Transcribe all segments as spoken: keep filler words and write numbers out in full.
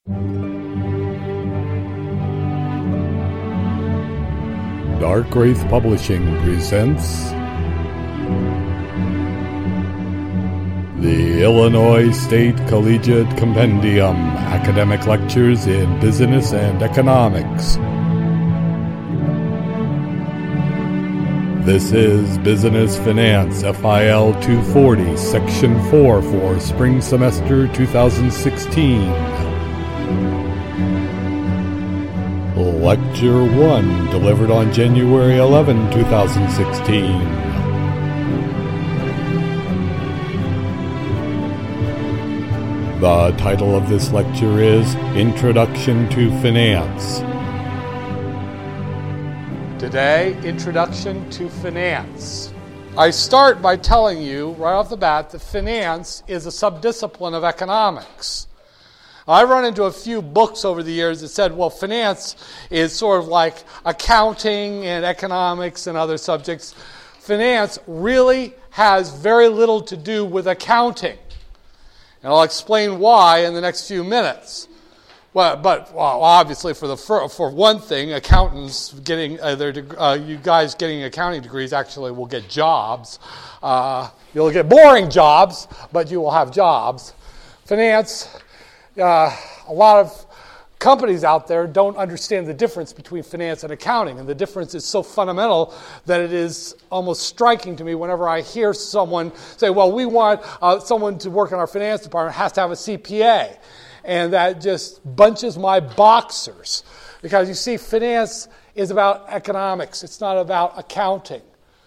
Dark Wraith Publishing presents the Illinois State Collegiate Compendium Academic Lectures in Business and Economics. This is Business Finance F I L two forty, Section four for Spring Semester twenty sixteen. Lecture one, delivered on January eleventh, twenty sixteen. The title of this lecture is Introduction to Finance. Today, Introduction to Finance. I start by telling you right off the bat that finance is a subdiscipline of economics. I run into a few books over the years that said, well, finance is sort of like accounting and economics and other subjects. Finance really has very little to do with accounting. And I'll explain why in the next few minutes. Well, but well, obviously, for the for, for one thing, accountants getting uh, their uh, you guys getting accounting degrees actually will get jobs. Uh, you'll get boring jobs, but you will have jobs. Finance. Uh, a lot of companies out there don't understand the difference between finance and accounting, and the difference is so fundamental that it is almost striking to me whenever I hear someone say, well, we want uh, someone to work in our finance department has to have a C P A, and that just bunches my boxers, because you see, finance is about economics. It's not about accounting.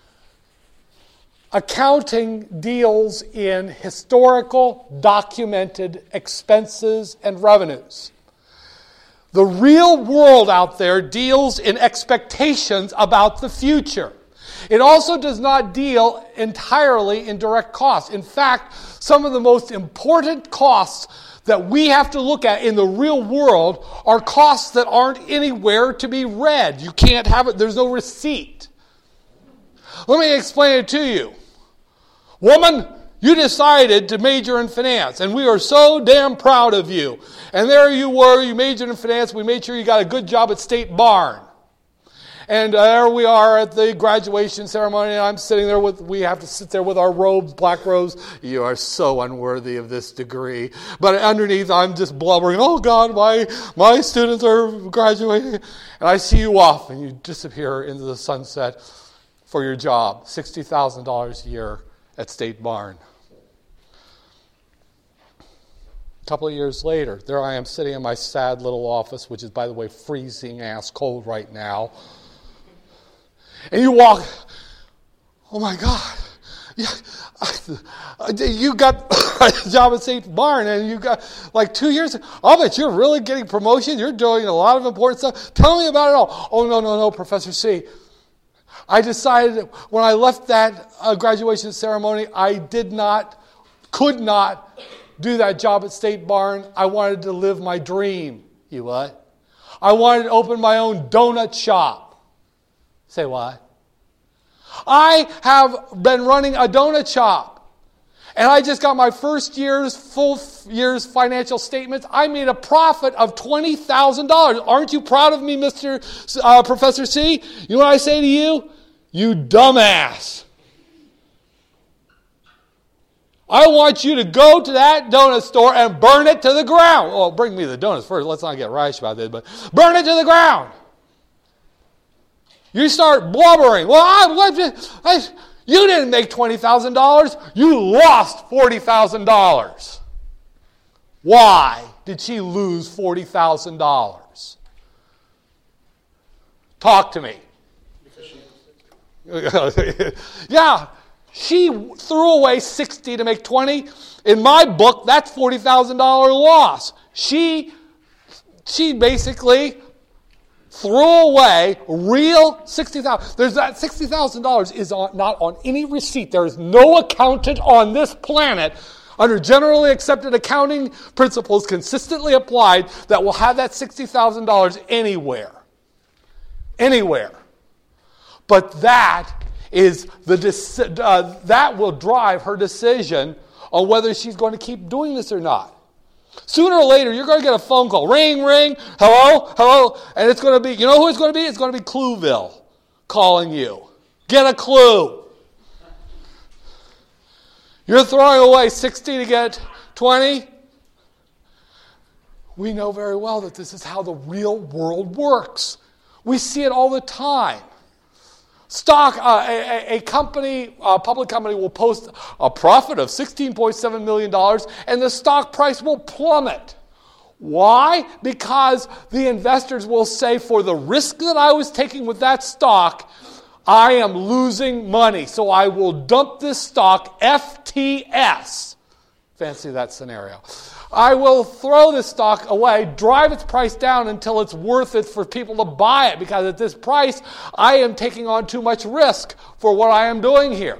Accounting deals in historical, documented expenses and revenues. The real world out there deals in expectations about the future. It also does not deal entirely in direct costs. In fact, some of the most important costs that we have to look at in the real world are costs that aren't anywhere to be read. You can't have it. There's no receipt. Let me explain it to you. Woman, you decided to major in finance, and we are so damn proud of you. And there you were, you majored in finance, we made sure you got a good job at State Barn. And there we are at the graduation ceremony, and I'm sitting there with, we have to sit there with our robes, black robes. You are so unworthy of this degree. But underneath, I'm just blubbering, oh God, my, my students are graduating. And I see you off, and you disappear into the sunset for your job, sixty thousand dollars a year. At State Barn. A couple of years later, there I am sitting in my sad little office, which is, by the way, freezing ass cold right now. And you walk, oh my God, you got a job at State Barn, and you got like two years. I'll bet you're really getting promotion. You're doing a lot of important stuff. Tell me about it all. Oh, no, no, no, Professor C. I decided when I left that uh, graduation ceremony, I did not, could not do that job at State Barn. I wanted to live my dream. You what? I wanted to open my own donut shop. Say what? I have been running a donut shop. And I just got my first year's, full year's financial statements. I made a profit of twenty thousand dollars. Aren't you proud of me, Mister Uh, Professor C? You know what I say to you? You dumbass. I want you to go to that donut store and burn it to the ground. Well, bring me the donuts first. Let's not get rash about this, but burn it to the ground. You start blubbering. Well, I, I, you didn't make twenty thousand dollars. You lost forty thousand dollars. Why did she lose forty thousand dollars? Talk to me. Yeah, she threw away sixty to make twenty. In my book, that's forty thousand dollars loss. She, she basically threw away real sixty thousand dollars. There's that sixty thousand dollars is on, not on any receipt. There is no accountant on this planet under generally accepted accounting principles consistently applied that will have that sixty thousand dollars anywhere. Anywhere. But that is the uh, that will drive her decision on whether she's going to keep doing this or not. Sooner or later, you're going to get a phone call. Ring, ring, hello, hello. And it's going to be, you know who it's going to be? It's going to be Clueville calling you. Get a clue. You're throwing away sixty to get twenty. We know very well that this is how the real world works. We see it all the time. Stock, uh, a, a company, a public company will post a profit of sixteen point seven million dollars and the stock price will plummet. Why? Because the investors will say, for the risk that I was taking with that stock, I am losing money. So I will dump this stock, F T S. Fancy that scenario. I will throw this stock away, drive its price down until it's worth it for people to buy it, because at this price, I am taking on too much risk for what I am doing here.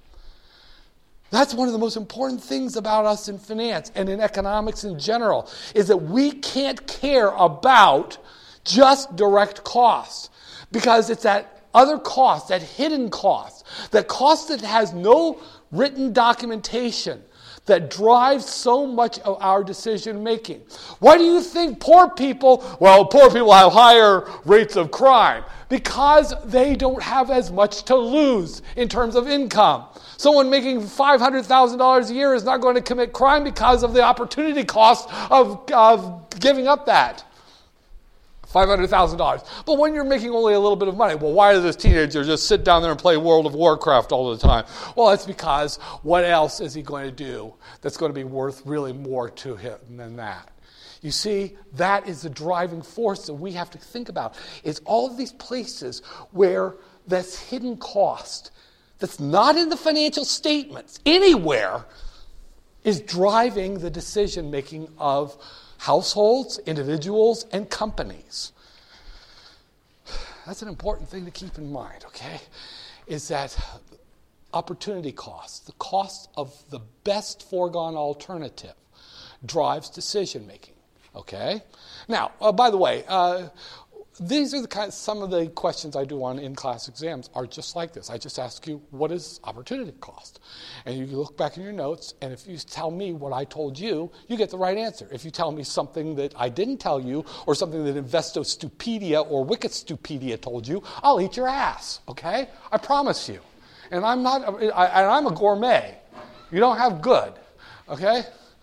That's one of the most important things about us in finance and in economics in general, is that we can't care about just direct costs, because it's that other cost, that hidden cost, that cost that has no written documentation, that drives so much of our decision making. Why do you think poor people, well, poor people have higher rates of crime? Because they don't have as much to lose in terms of income. Someone making five hundred thousand dollars a year is not going to commit crime because of the opportunity cost of, of giving up that five hundred thousand dollars. But when you're making only a little bit of money, well, why does this teenager just sit down there and play World of Warcraft all the time? Well, it's because what else is he going to do that's going to be worth really more to him than that? You see, that is the driving force that we have to think about. It's all of these places where this hidden cost that's not in the financial statements anywhere is driving the decision-making of households, individuals, and companies. That's an important thing to keep in mind, okay? Is that opportunity cost, the cost of the best foregone alternative, drives decision-making, okay? Now, uh, by the way, uh, these are the kind, some of the questions I do on in-class exams are just like this. I just ask you, what is opportunity cost? And you look back in your notes, and if you tell me what I told you, you get the right answer. If you tell me something that I didn't tell you, or something that Investostupedia or Wikistupedia told you, I'll eat your ass, okay? I promise you. And I'm not, I, and I'm a gourmet. You don't have good, okay?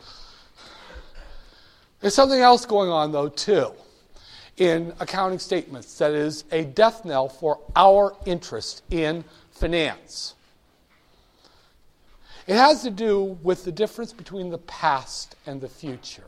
There's something else going on, though, too, in accounting statements that is a death knell for our interest in finance. It has to do with the difference between the past and the future.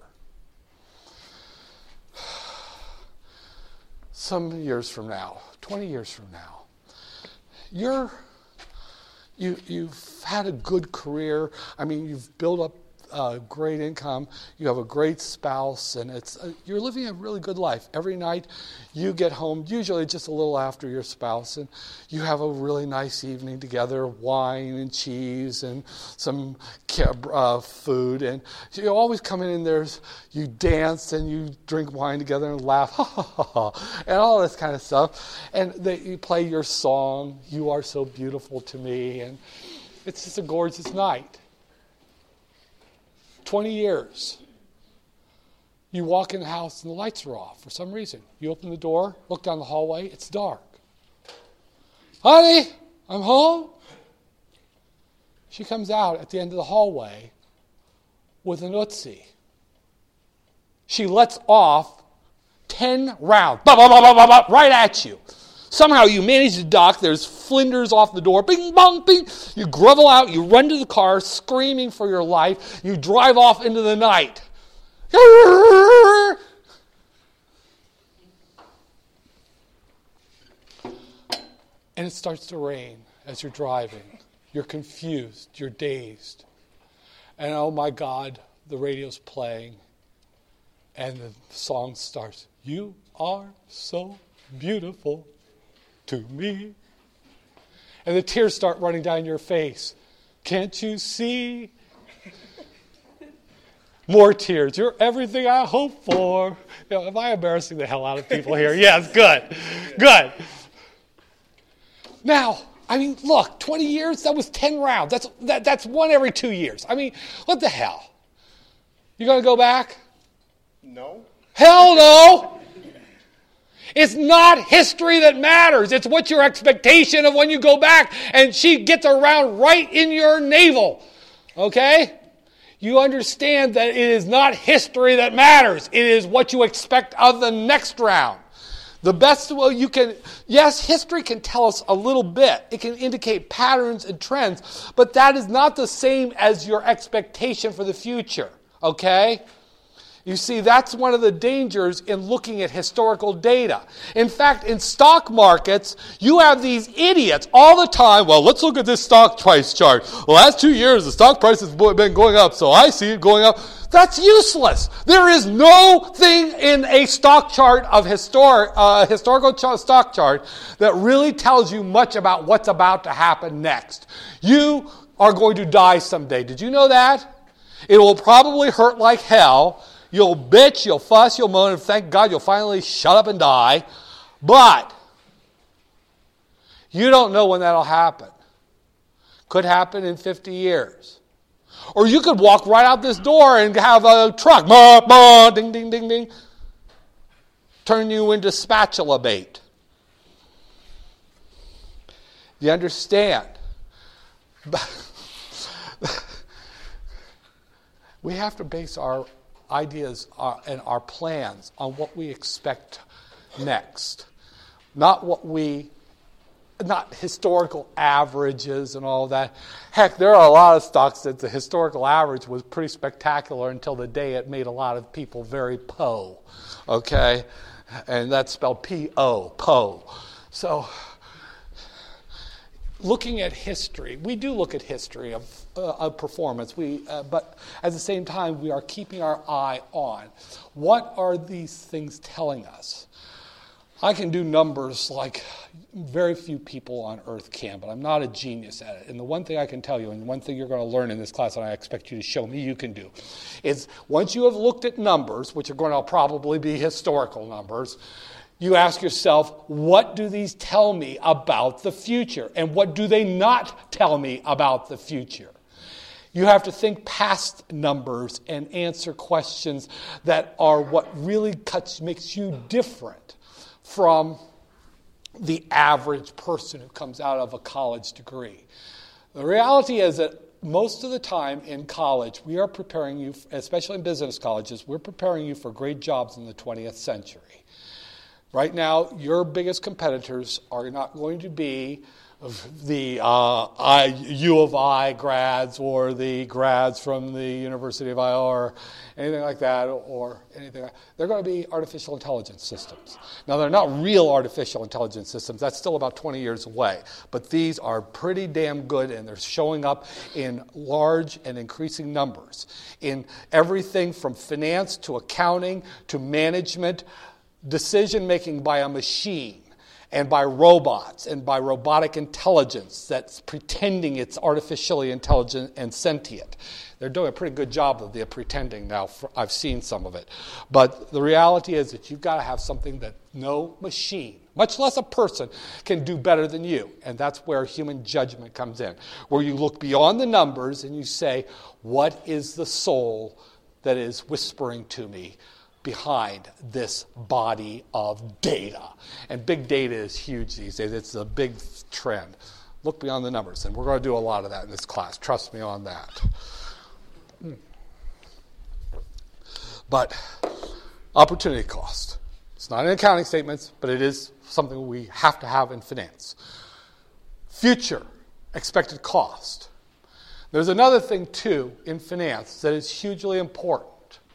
Some years from now, twenty years from now, you're, you, you've had a good career. I mean, you've built up Uh, great income, you have a great spouse, and it's uh, you're living a really good life. Every night you get home, usually just a little after your spouse, and you have a really nice evening together, wine and cheese and some uh, food, and you always come in and there's, you dance and you drink wine together and laugh, ha ha ha, ha, and all this kind of stuff, and they, you play your song, "You Are So Beautiful to Me," and it's just a gorgeous night. twenty years. You walk in the house and the lights are off for some reason. You open the door, look down the hallway, it's dark. "Honey, I'm home." She comes out at the end of the hallway with an Uzi. She lets off ten rounds, bah, bah, bah, bah, bah, bah, right at you. Somehow you manage to duck. There's flinders off the door. Bing, bong, bing. You grovel out. You run to the car screaming for your life. You drive off into the night. And it starts to rain as you're driving. You're confused. You're dazed. And oh my God, the radio's playing. And the song starts. "You are so beautiful to me." And the tears start running down your face. "Can't you see?" More tears. "You're everything I hope for." You know, am I embarrassing the hell out of people here? Yes, good. Good. Now, I mean, look, twenty years, that was ten rounds. That's that, that's one every two years. I mean, what the hell? You going to go back? No. Hell no! It's not history that matters. It's what's your expectation of when you go back and she gets around right in your navel. Okay? You understand that it is not history that matters. It is what you expect of the next round. The best way you can, yes, history can tell us a little bit. It can indicate patterns and trends, but that is not the same as your expectation for the future. Okay? You see, that's one of the dangers in looking at historical data. In fact, in stock markets, you have these idiots all the time. Well, let's look at this stock price chart. The last two years, the stock price has been going up, so I see it going up. That's useless. There is no thing in a stock chart of historic, uh, historical ch- stock chart that really tells you much about what's about to happen next. You are going to die someday. Did you know that? It will probably hurt like hell. You'll bitch, you'll fuss, you'll moan, and thank God you'll finally shut up and die. But you don't know when that'll happen. Could happen in fifty years. Or you could walk right out this door and have a truck, bah, bah, ding, ding, ding, ding, turn you into spatula bait. You understand? We have to base our ideas are, and our plans on what we expect next, not what we, not historical averages and all that. Heck, there are a lot of stocks that the historical average was pretty spectacular until the day it made a lot of people very po, okay, and that's spelled P O, po. So, looking at history, we do look at history of, uh, of performance, we, uh, but at the same time, we are keeping our eye on what are these things telling us. I can do numbers like very few people on earth can, but I'm not a genius at it. And the one thing I can tell you, and one thing you're going to learn in this class, and I expect you to show me you can do, is once you have looked at numbers, which are going to probably be historical numbers, you ask yourself, what do these tell me about the future? And what do they not tell me about the future? You have to think past numbers and answer questions that are what really cuts, makes you different from the average person who comes out of a college degree. The reality is that most of the time in college, we are preparing you, especially in business colleges, we're preparing you for great jobs in the twentieth century. Right now, your biggest competitors are not going to be the uh, I, U of I grads or the grads from the University of Iowa or anything like that, or anything like that. They're going to be artificial intelligence systems. Now, they're not real artificial intelligence systems. That's still about twenty years away. But these are pretty damn good, and they're showing up in large and increasing numbers in everything from finance to accounting to management, decision-making by a machine and by robots and by robotic intelligence that's pretending it's artificially intelligent and sentient. They're doing a pretty good job of the pretending now. I've seen some of it. But the reality is that you've got to have something that no machine, much less a person, can do better than you. And that's where human judgment comes in, where you look beyond the numbers and you say, what is the soul that is whispering to me behind this body of data? And big data is huge these days. It's a big trend. Look beyond the numbers. And we're going to do a lot of that in this class. Trust me on that. But opportunity cost. It's not in accounting statements, but it is something we have to have in finance. Future expected cost. There's another thing, too, in finance that is hugely important.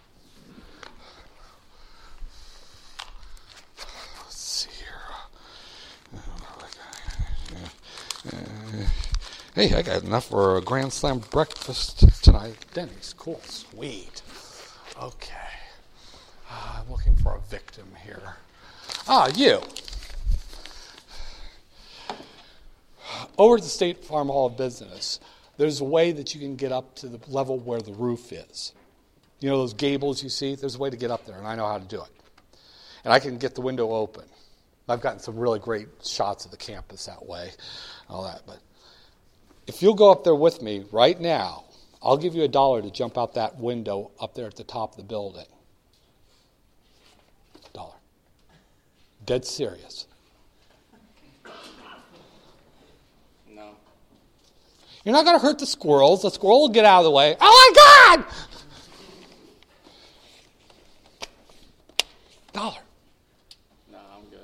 Uh, hey, I got enough for a Grand Slam breakfast tonight. Denny's, cool, sweet. Okay. Uh, I'm looking for a victim here. Ah, you. Over at the State Farm Hall of Business, there's a way that you can get up to the level where the roof is. You know those gables you see? There's a way to get up there, and I know how to do it. And I can get the window open. I've gotten some really great shots of the campus that way, all that. But if you'll go up there with me right now, I'll give you a dollar to jump out that window up there at the top of the building. dead serious. No. You're not going to hurt the squirrels. The squirrel will get out of the way. Oh my God! Dollar. No, I'm good.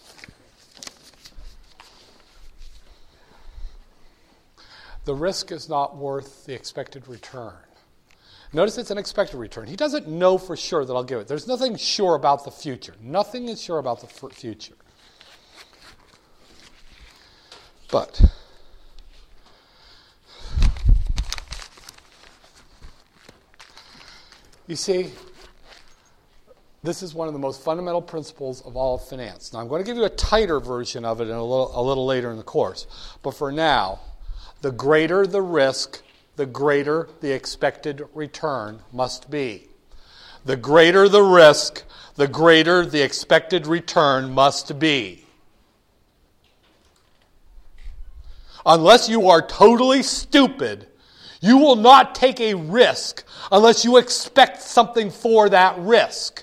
The risk is not worth the expected return. Notice it's an expected return. He doesn't know for sure that I'll give it. There's nothing sure about the future. Nothing is sure about the f- future. But you see, this is one of the most fundamental principles of all of finance. Now, I'm going to give you a tighter version of it in a little, a little later in the course. But for now, the greater the risk, the greater the expected return must be. The greater the risk, the greater the expected return must be. Unless you are totally stupid, you will not take a risk unless you expect something for that risk.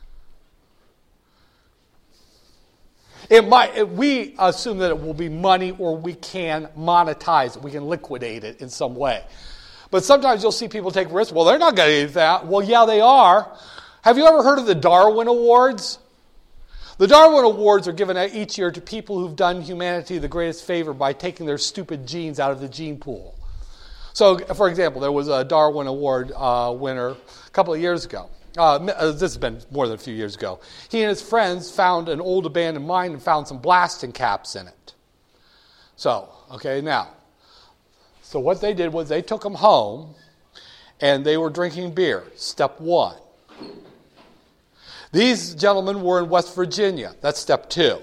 It might, we assume that it will be money, or we can monetize it. We can liquidate it in some way. But sometimes you'll see people take risks. Well, they're not going to do that. Well, yeah, they are. Have you ever heard of the Darwin Awards? The Darwin Awards are given each year to people who've done humanity the greatest favor by taking their stupid genes out of the gene pool. So, for example, there was a Darwin Award uh, winner a couple of years ago. Uh, this has been more than a few years ago. He and his friends found an old abandoned mine and found some blasting caps in it. So, okay, now, so what they did was they took them home and they were drinking beer. Step one. These gentlemen were in West Virginia. That's step two.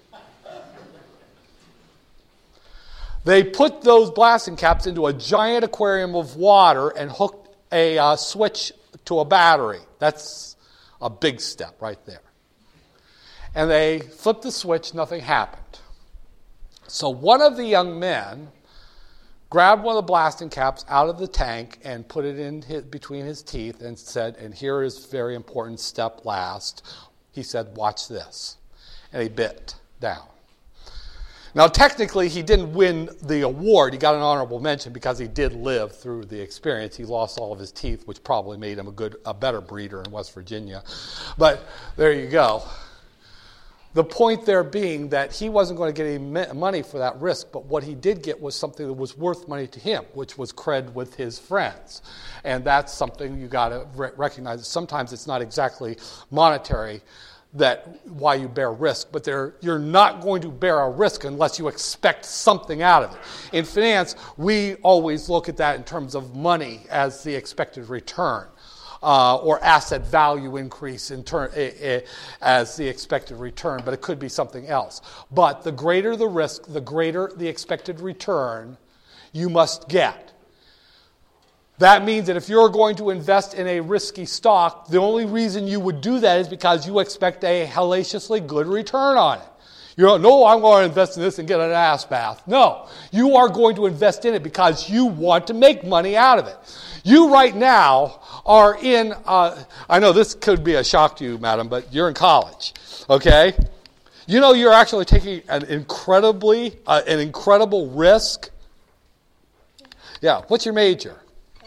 They put those blasting caps into a giant aquarium of water and hooked a uh, switch to a battery. That's a big step right there. And they flipped the switch, nothing happened. So one of the young men grabbed one of the blasting caps out of the tank and put it in his, between his teeth and said, and here is very important step last. He said, watch this. And he bit down. Now, technically, he didn't win the award. He got an honorable mention because he did live through the experience. He lost all of his teeth, which probably made him a good, a better breeder in West Virginia. But there you go. The point there being that he wasn't going to get any money for that risk, but what he did get was something that was worth money to him, which was cred with his friends. And that's something you got to re- recognize. Sometimes it's not exactly monetary that why you bear risk, but there, you're not going to bear a risk unless you expect something out of it. In finance, we always look at that in terms of money as the expected return, uh, or asset value increase in turn uh, uh, as the expected return, but it could be something else. But the greater the risk, the greater the expected return you must get. That means that if you're going to invest in a risky stock, the only reason you would do that is because you expect a hellaciously good return on it. You don't know, I'm going to invest in this and get an ass bath. No, you are going to invest in it because you want to make money out of it. You right now are in, uh, I know this could be a shock to you, madam, but you're in college, okay? You know you're actually taking an incredibly, uh, an incredible risk. Yeah, what's your major?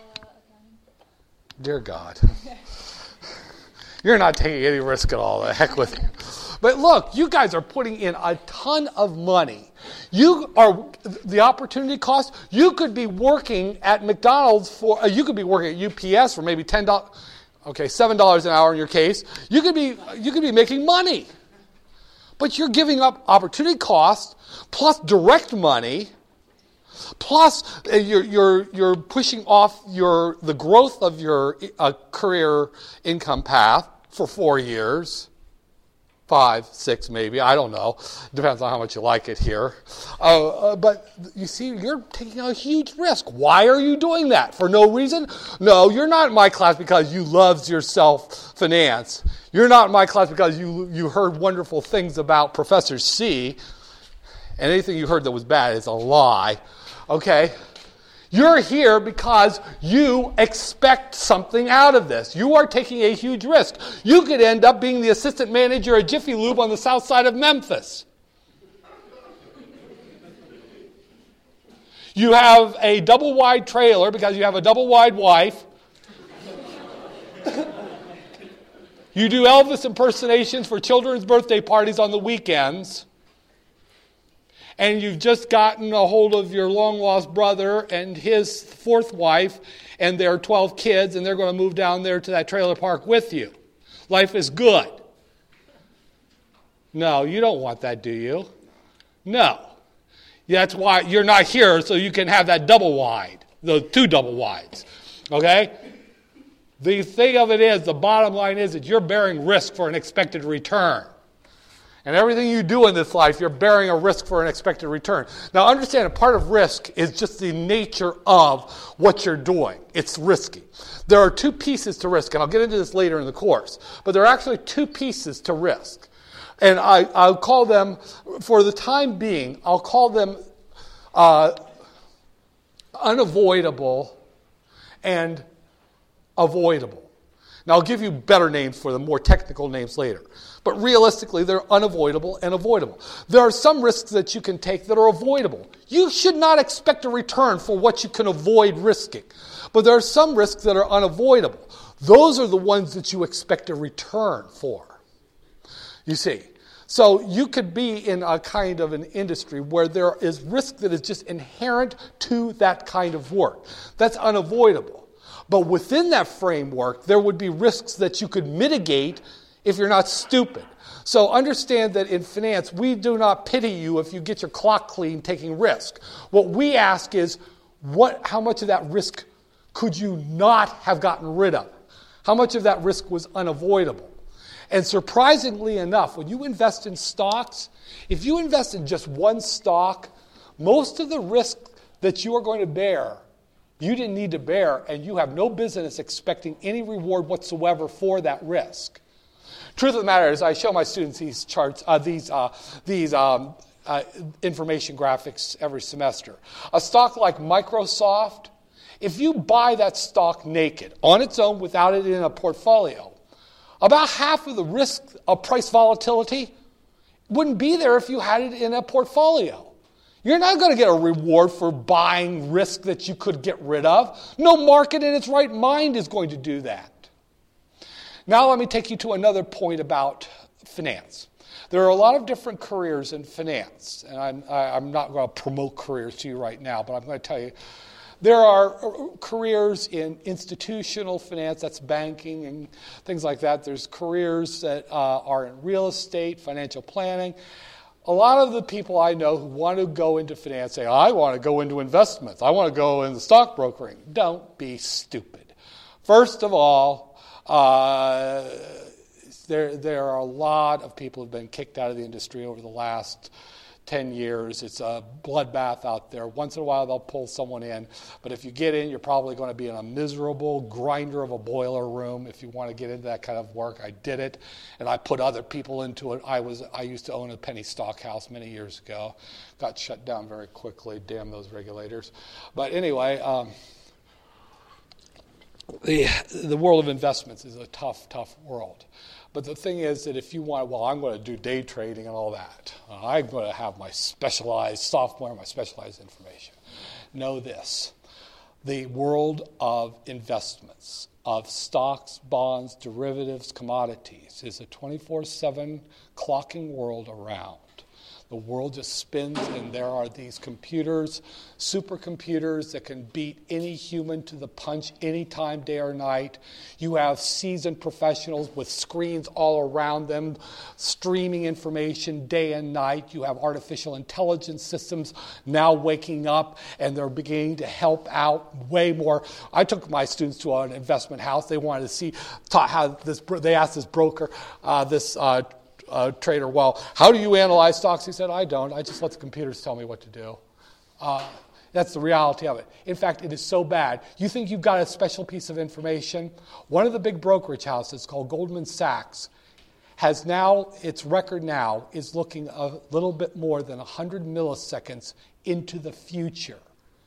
Dear God. You're not taking any risk at all. The heck with you. But look, you guys are putting in a ton of money. You are, the opportunity cost, you could be working at McDonald's for, uh, you could be working at U P S for maybe ten dollars, okay, seven dollars an hour in your case. You could be, you could be making money. But you're giving up opportunity cost plus direct money. Plus, uh, you're you're you're pushing off your the growth of your uh, career income path for four years, five, six, maybe. I don't know. Depends on how much you like it here. Uh, uh, but you see, you're taking a huge risk. Why are you doing that? For no reason? No, you're not in my class because you loved yourself finance. You're not in my class because you you heard wonderful things about Professor C. And anything you heard that was bad is a lie. Okay? You're here because you expect something out of this. You are taking a huge risk. You could end up being the assistant manager at Jiffy Lube on the south side of Memphis. You have a double-wide trailer because you have a double-wide wife. You do Elvis impersonations for children's birthday parties on the weekends. And you've just gotten a hold of your long-lost brother and his fourth wife and their twelve kids, and they're going to move down there to that trailer park with you. Life is good. No, you don't want that, do you? No. That's why you're not here, so you can have that double wide, the two double wides. Okay? The thing of it is, the bottom line is that you're bearing risk for an expected return. And everything you do in this life, you're bearing a risk for an expected return. Now understand, a part of risk is just the nature of what you're doing. It's risky. There are two pieces to risk, and I'll get into this later in the course. But there are actually two pieces to risk. And I, I'll call them, for the time being, I'll call them uh, unavoidable and avoidable. Now, I'll give you better names for them, more technical names later. But realistically, they're unavoidable and avoidable. There are some risks that you can take that are avoidable. You should not expect a return for what you can avoid risking. But there are some risks that are unavoidable. Those are the ones that you expect a return for. You see, so you could be in a kind of an industry where there is risk that is just inherent to that kind of work. That's unavoidable. But within that framework, there would be risks that you could mitigate if you're not stupid. So understand that in finance, we do not pity you if you get your clock clean taking risk. What we ask is, what? How much of that risk could you not have gotten rid of? How much of that risk was unavoidable? And surprisingly enough, when you invest in stocks, if you invest in just one stock, most of the risk that you are going to bear, you didn't need to bear, and you have no business expecting any reward whatsoever for that risk. Truth of the matter is, I show my students these charts, uh, these uh, these um, uh, information graphics every semester. A stock like Microsoft, if you buy that stock naked, on its own, without it in a portfolio, about half of the risk of price volatility wouldn't be there if you had it in a portfolio. You're not going to get a reward for buying risk that you could get rid of. No market in its right mind is going to do that. Now let me take you to another point about finance. There are a lot of different careers in finance, and I'm, I'm not going to promote careers to you right now, but I'm going to tell you there are careers in institutional finance, that's banking and things like that. There's careers that uh, are in real estate, financial planning. A lot of the people I know who want to go into finance say, I want to go into investments. I want to go into stock brokering. Don't be stupid. First of all, uh, there, there are a lot of people who have been kicked out of the industry over the last ten years. It's a bloodbath out there. Once in a while, they'll pull someone in. But if you get in, you're probably going to be in a miserable grinder of a boiler room if you want to get into that kind of work. I did it, and I put other people into it. I was I used to own a penny stock house many years ago. Got shut down very quickly. Damn those regulators. But anyway, um, the the world of investments is a tough, tough world. But the thing is that if you want, well, I'm going to do day trading and all that. Uh, I'm going to have my specialized software, my specialized information. Know this. The world of investments, of stocks, bonds, derivatives, commodities, is a twenty-four seven clocking world around. The world just spins, and there are these computers, supercomputers that can beat any human to the punch anytime, day or night. You have seasoned professionals with screens all around them, streaming information day and night. You have artificial intelligence systems now waking up, and they're beginning to help out way more. I took my students to an investment house. They wanted to see how this. They asked this broker, uh, this. Uh, Uh, trader, well, how do you analyze stocks? He said, I don't. I just let the computers tell me what to do. Uh, that's the reality of it. In fact, it is so bad. You think you've got a special piece of information? One of the big brokerage houses called Goldman Sachs has now, its record now, is looking a little bit more than one hundred milliseconds into the future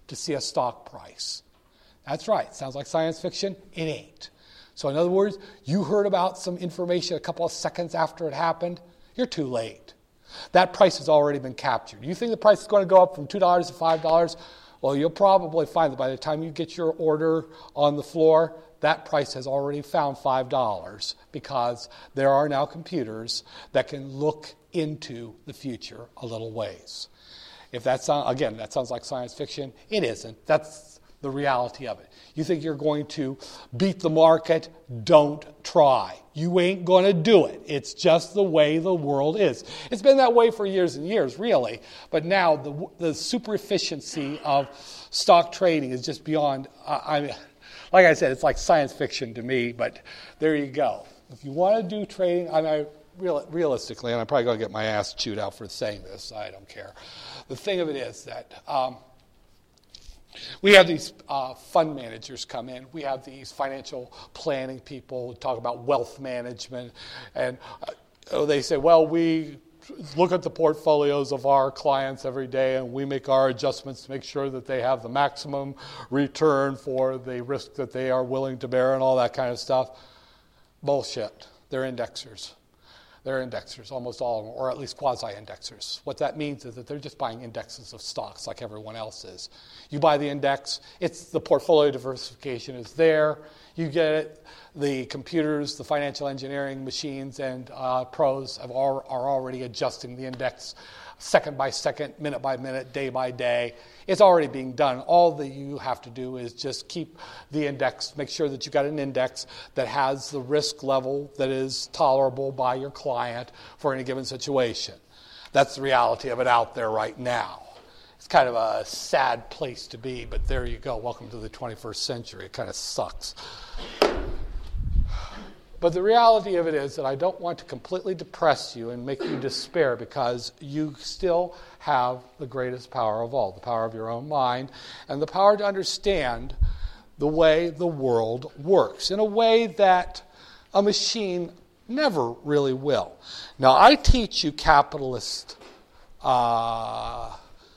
to see a stock price. That's right. Sounds like science fiction? It ain't. So in other words, you heard about some information a couple of seconds after it happened. You're too late. That price has already been captured. You think the price is going to go up from two dollars to five dollars? Well, you'll probably find that by the time you get your order on the floor, that price has already found five dollars because there are now computers that can look into the future a little ways. If that sound, again, that sounds like science fiction, it isn't. That's the reality of it. You think you're going to beat the market? Don't try. You ain't going to do it. It's just the way the world is. It's been that way for years and years, really. But now the the super efficiency of stock trading is just beyond, uh, I mean, like I said, it's like science fiction to me, but there you go. If you want to do trading, I mean, real, realistically, and I'm probably going to get my ass chewed out for saying this, I don't care. The thing of it is that um, we have these uh, fund managers come in. We have these financial planning people who talk about wealth management. And uh, they say, well, we look at the portfolios of our clients every day and we make our adjustments to make sure that they have the maximum return for the risk that they are willing to bear and all that kind of stuff. Bullshit. They're indexers. They're indexers, almost all of them, or at least quasi-indexers. What that means is that they're just buying indexes of stocks like everyone else is. You buy the index, it's the portfolio diversification is there. You get it. The computers, the financial engineering machines, and uh, pros have all, are already adjusting the index second by second, minute by minute, day by day. It's already being done. All that you have to do is just keep the index, make sure that you've got an index that has the risk level that is tolerable by your client for any given situation. That's the reality of it out there right now. It's kind of a sad place to be, but there you go. Welcome to the twenty-first century. It kind of sucks. But the reality of it is that I don't want to completely depress you and make you despair because you still have the greatest power of all, the power of your own mind and the power to understand the way the world works in a way that a machine never really will. Now, I teach you capitalist uh,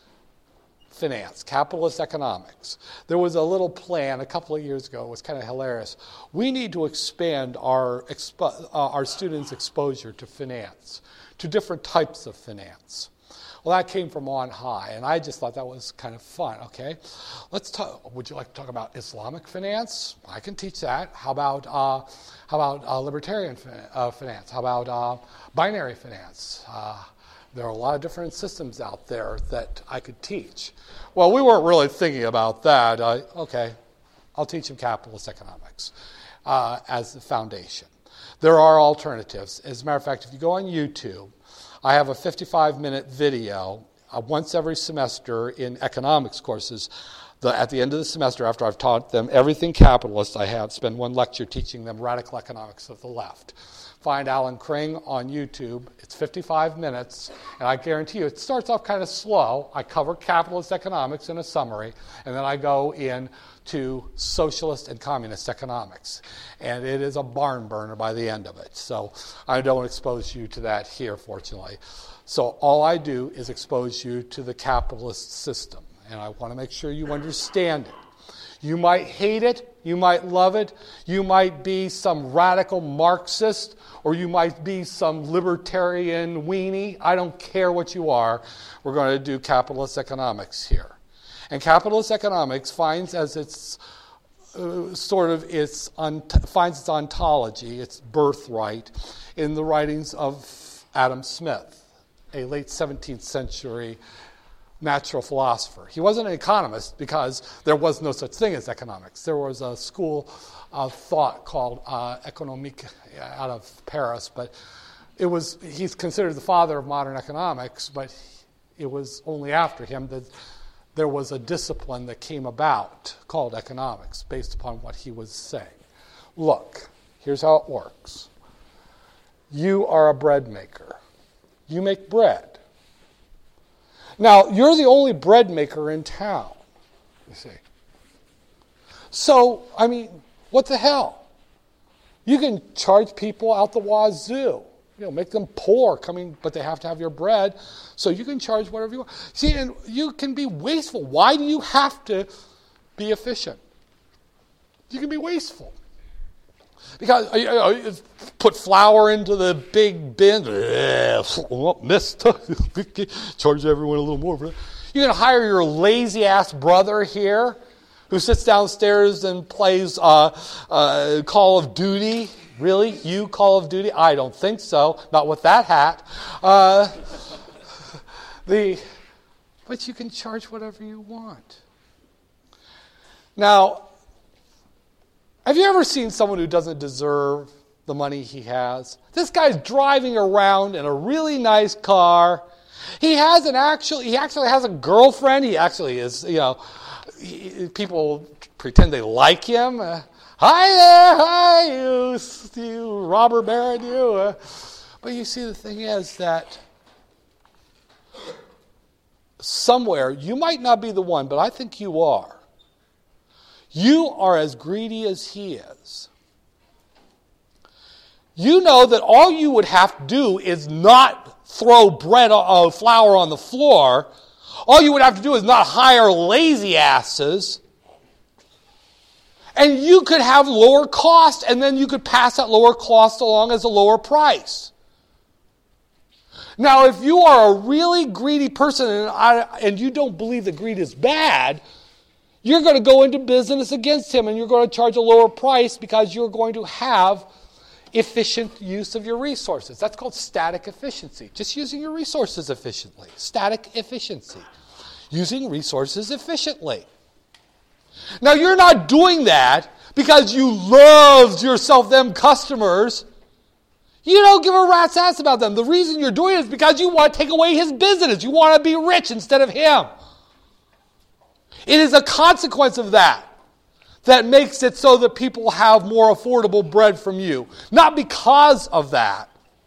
finance, capitalist economics. There was a little plan a couple of years ago. It was kind of hilarious. We need to expand our expo- uh, our students' exposure to finance, to different types of finance. Well, that came from on high, and I just thought that was kind of fun. Okay, let's talk. Would you like to talk about Islamic finance? I can teach that. How about uh, how about uh, libertarian fin- uh, finance? How about uh, binary finance? Uh, There are a lot of different systems out there that I could teach. Well, we weren't really thinking about that. Uh, okay, I'll teach them capitalist economics uh, as the foundation. There are alternatives. As a matter of fact, if you go on YouTube, I have a fifty-five minute video uh, once every semester in economics courses. The, at the end of the semester, after I've taught them everything capitalist, I have spend one lecture teaching them radical economics of the left. Find Alan Kring on YouTube. It's fifty-five minutes, and I guarantee you it starts off kind of slow. I cover capitalist economics in a summary, and then I go in to socialist and communist economics. And it is a barn burner by the end of it. So I don't expose you to that here, fortunately. So all I do is expose you to the capitalist system, and I want to make sure you understand it. You might hate it, you might love it, you might be some radical Marxist, or you might be some libertarian weenie. I don't care what you are. We're going to do capitalist economics here. And capitalist economics finds as its uh, sort of its ont- finds its ontology, its birthright, in the writings of Adam Smith, a late seventeenth century natural philosopher. He wasn't an economist because there was no such thing as economics. There was a school of thought called uh, Économique out of Paris, but it was he's considered the father of modern economics, but it was only after him that there was a discipline that came about called economics based upon what he was saying. Look, here's how it works. You are a bread maker. You make bread. Now, you're the only bread maker in town, you see. So, I mean, what the hell? You can charge people out the wazoo. You know, make them poor coming, but they have to have your bread, so you can charge whatever you want. See, and you can be wasteful. Why do you have to be efficient? You can be wasteful. Because you know, put flour into the big bin, oh, missed. Charge everyone a little more for that. You're going to hire your lazy-ass brother here who sits downstairs and plays uh, uh, Call of Duty. Really? You, Call of Duty? I don't think so. Not with that hat. Uh, the, but you can charge whatever you want. Now, have you ever seen someone who doesn't deserve the money he has? This guy's driving around in a really nice car. He has an actual, he actually has a girlfriend. He actually is, you know, he, people pretend they like him. Uh, hi there, hi you, you robber baron, you. Uh, but you see, the thing is that somewhere, you might not be the one, but I think you are. You are as greedy as he is. You know that all you would have to do is not throw bread or uh, flour on the floor. All you would have to do is not hire lazy asses. And you could have lower cost, and then you could pass that lower cost along as a lower price. Now, if you are a really greedy person and, I, and you don't believe that greed is bad, you're going to go into business against him, and you're going to charge a lower price because you're going to have efficient use of your resources. That's called static efficiency. Just using your resources efficiently. Static efficiency. Using resources efficiently. Now, you're not doing that because you love yourself them customers. You don't give a rat's ass about them. The reason you're doing it is because you want to take away his business. You want to be rich instead of him. It is a consequence of that that makes it so that people have more affordable bread from you. Not because of that.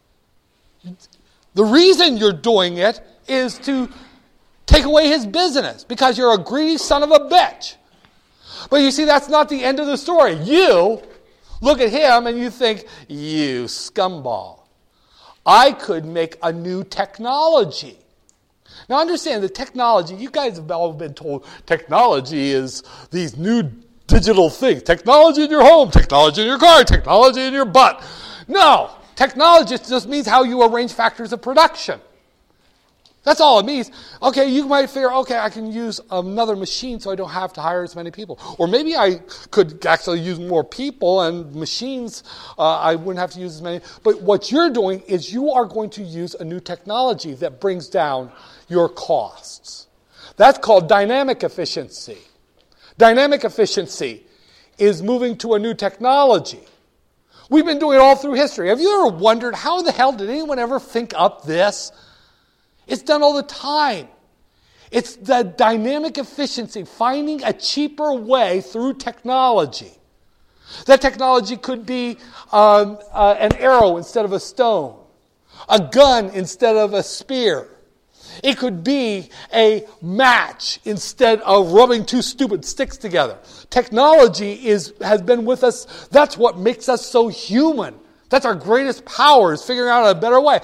The reason you're doing it is to take away his business because you're a greedy son of a bitch. But you see, that's not the end of the story. You look at him and you think, you scumball. I could make a new technology. Now understand, the technology, you guys have all been told technology is these new digital things. Technology in your home, technology in your car, technology in your butt. No, technology just means how you arrange factors of production. That's all it means. Okay, you might figure, okay, I can use another machine so I don't have to hire as many people. Or maybe I could actually use more people and machines, uh, I wouldn't have to use as many. But what you're doing is you are going to use a new technology that brings down your costs. That's called dynamic efficiency. Dynamic efficiency is moving to a new technology. We've been doing it all through history. Have you ever wondered, how the hell did anyone ever think up this? It's done all the time. It's the dynamic efficiency, finding a cheaper way through technology. That technology could be um, uh, an arrow instead of a stone, a gun instead of a spear. It could be a match instead of rubbing two stupid sticks together. Technology is has been with us. That's what makes us so human. That's our greatest power, is figuring out a better way.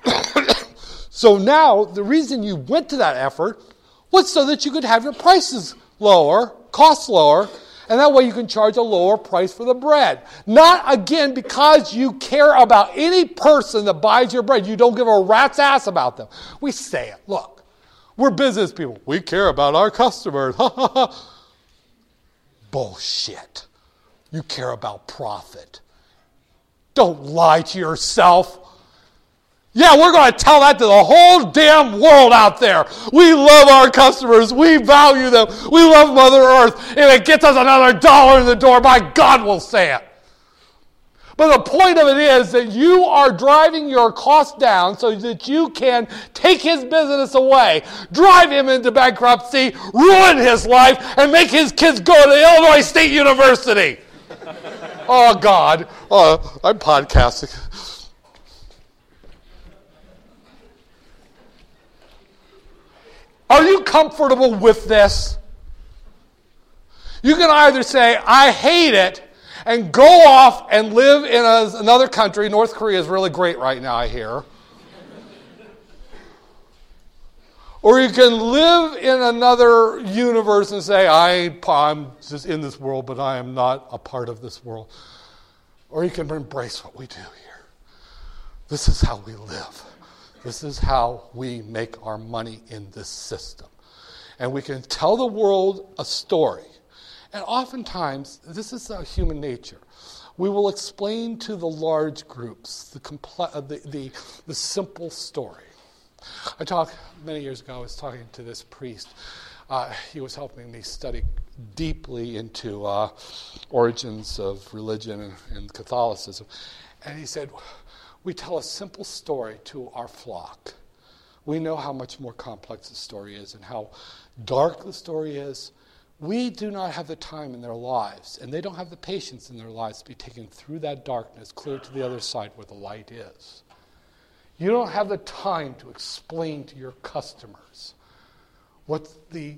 So now, the reason you went to that effort was so that you could have your prices lower, costs lower, and that way you can charge a lower price for the bread. Not, again, because you care about any person that buys your bread. You don't give a rat's ass about them. We say it. Look, we're business people. We care about our customers. Bullshit. You care about profit. Don't lie to yourself. Yeah, we're going to tell that to the whole damn world out there. We love our customers. We value them. We love Mother Earth. If it gets us another dollar in the door, by God, we'll say it. But the point of it is that you are driving your costs down so that you can take his business away, drive him into bankruptcy, ruin his life, and make his kids go to Illinois State University. Oh, God. Uh, I'm podcasting. Are you comfortable with this? You can either say, I hate it, and go off and live in a, another country. North Korea is really great right now, I hear. Or you can live in another universe and say, I, I'm just in this world, but I am not a part of this world. Or you can embrace what we do here. This is how we live. This is how we make our money in this system. And we can tell the world a story. And oftentimes, this is our human nature. We will explain to the large groups the, compl- the, the, the simple story. I talked, many years ago, I was talking to this priest. Uh, he was helping me study deeply into uh, origins of religion and, and Catholicism. And he said, we tell a simple story to our flock. We know how much more complex the story is and how dark the story is. We do not have the time in their lives, and they don't have the patience in their lives to be taken through that darkness, clear to the other side where the light is. You don't have the time to explain to your customers what the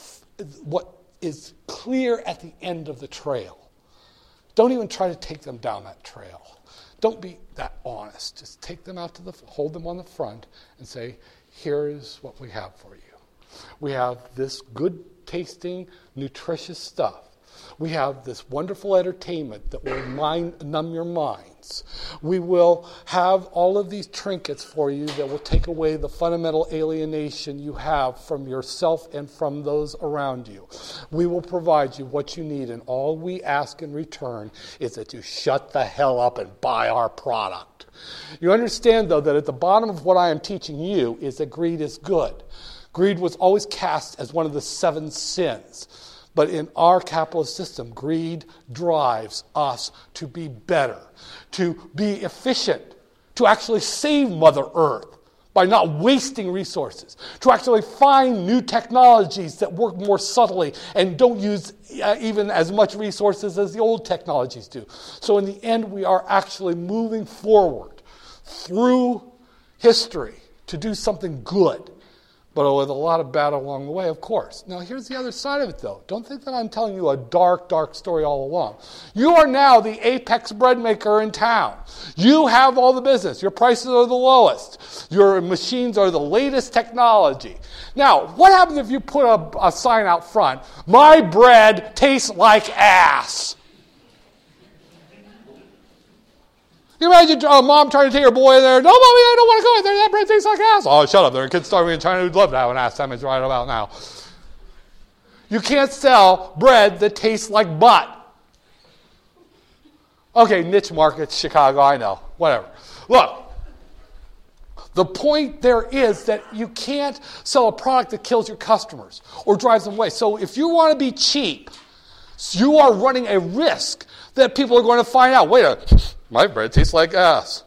what is clear at the end of the trail. Don't even try to take them down that trail. Don't be that honest. Just take them out to the, hold them on the front and say, here is what we have for you. We have this good tasting, nutritious stuff. We have this wonderful entertainment that will mind, numb your minds. We will have all of these trinkets for you that will take away the fundamental alienation you have from yourself and from those around you. We will provide you what you need, and all we ask in return is that you shut the hell up and buy our product. You understand, though, that at the bottom of what I am teaching you is that greed is good. Greed was always cast as one of the seven sins. But in our capitalist system, greed drives us to be better, to be efficient, to actually save Mother Earth by not wasting resources, to actually find new technologies that work more subtly and don't use uh, even as much resources as the old technologies do. So in the end, we are actually moving forward through history to do something good. But with a lot of bad along the way, of course. Now, here's the other side of it, though. Don't think that I'm telling you a dark, dark story all along. You are now the apex bread maker in town. You have all the business. Your prices are the lowest. Your machines are the latest technology. Now, what happens if you put a, a sign out front? My bread tastes like ass. You imagine a mom trying to take her boy in there. No, mommy, I don't want to go in there. That bread tastes like ass. Oh, shut up. There are kids starving in China who'd love to have an ass sandwich right about now. You can't sell bread that tastes like butt. Okay, niche markets, Chicago, I know. Whatever. Look, the point there is that you can't sell a product that kills your customers or drives them away. So if you want to be cheap, you are running a risk that people are going to find out. Wait a minute. My bread tastes like ass.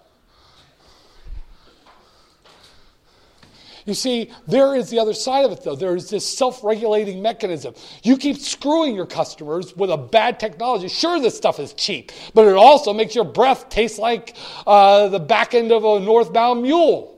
You see, there is the other side of it, though. There is this self-regulating mechanism. You keep screwing your customers with a bad technology. Sure, this stuff is cheap, but it also makes your breath taste like uh, the back end of a northbound mule.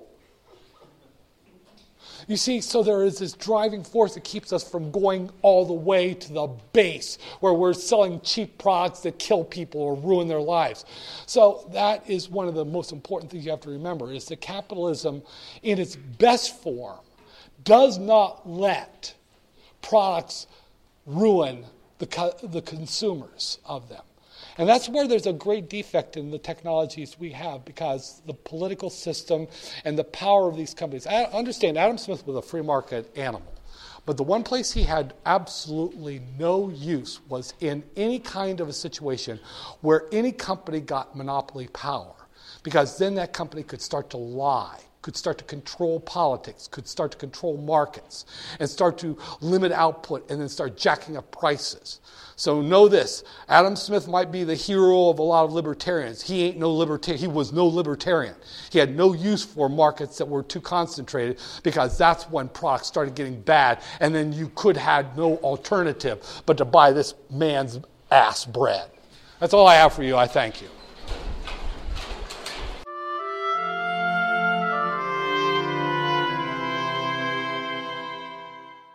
You see, so there is this driving force that keeps us from going all the way to the base where we're selling cheap products that kill people or ruin their lives. So that is one of the most important things you have to remember is that capitalism in its best form does not let products ruin the, co- the consumers of them. And that's where there's a great defect in the technologies we have because the political system and the power of these companies. I understand Adam Smith was a free market animal, but the one place he had absolutely no use was in any kind of a situation where any company got monopoly power because then that company could start to lie, could start to control politics, could start to control markets, and start to limit output and then start jacking up prices. So know this, Adam Smith might be the hero of a lot of libertarians. He ain't no libertarian. He was no libertarian. He had no use for markets that were too concentrated because that's when products started getting bad and then you could have no alternative but to buy this man's ass bread. That's all I have for you. I thank you.